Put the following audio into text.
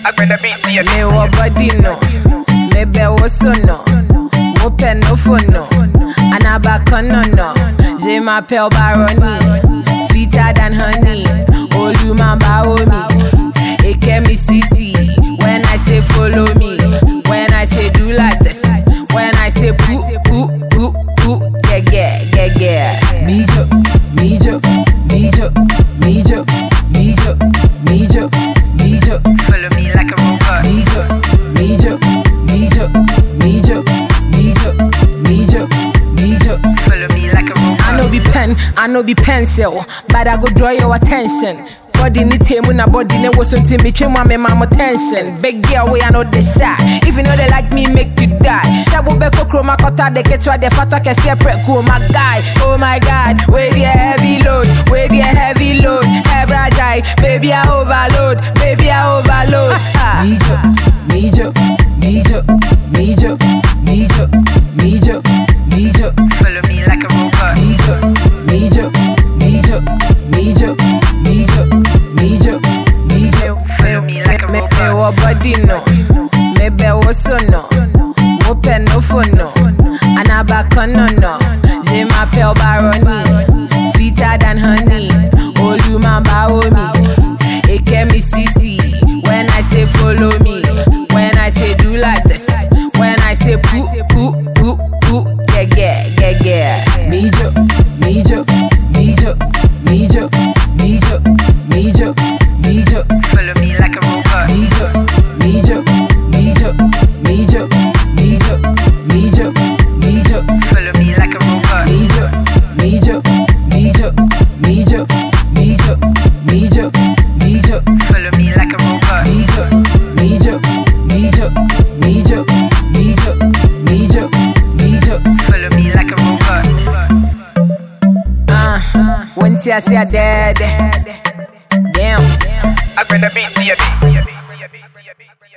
I better beat the Me wa body no, me be wo so no, wo pen no phone no, anabaka no no. Je m'appelle Baroni, sweeter than honey. All you man bow me, it can me CC. When I say follow me, when I say do like this, when I say poo poo poo poo, yeah. Mijo, mijo, mijo, mijo, mijo, mijo, mijo. follow me like a robot. Mijo, mijo, mijo, mijo, mijo, mijo, mijo. Follow me like a robot. I no be pen, I no be pencil, but I go draw your attention. Body ni temu na body ne was until me trim my mama tension. Big girl way I know the shot. If you know they like me, make you die. Tabu beko chroma kota de ketwa de fata ke separate cool my guy. Oh my God, where the heavy load, where the heavy load. Hebra jai, baby I overload, baby I overload. Mijo, mijo, mijo, mijo, mijo, mijo, mijo. Follow me like a robot. Mijo, mijo, mijo, mijo, mijo, mijo, mijo. Follow me like a Me robot. wa body no, me be wo so no, wo pen no phone no, anabaka no no. Je m'appelle Baroni, sweeter than honey. All you man bow me, it can me CC. When I say follow me, when I say do like this, when I say poo poo poo poo, yeah. Mijo, mijo, mijo, mijo, mijo, mijo, mijo. Follow me like a robot. Mijo, mijo, mijo, mijo, mijo, mijo, mijo. Follow me like a robot. Mijo, mijo, mijo, mijo, mijo, mijo, mijo. Follow me like a robot. Mijo, mijo, mijo, mijo, mijo, mijo, mijo. Follow me like a robot. Once I say I dead, damn. I better beat the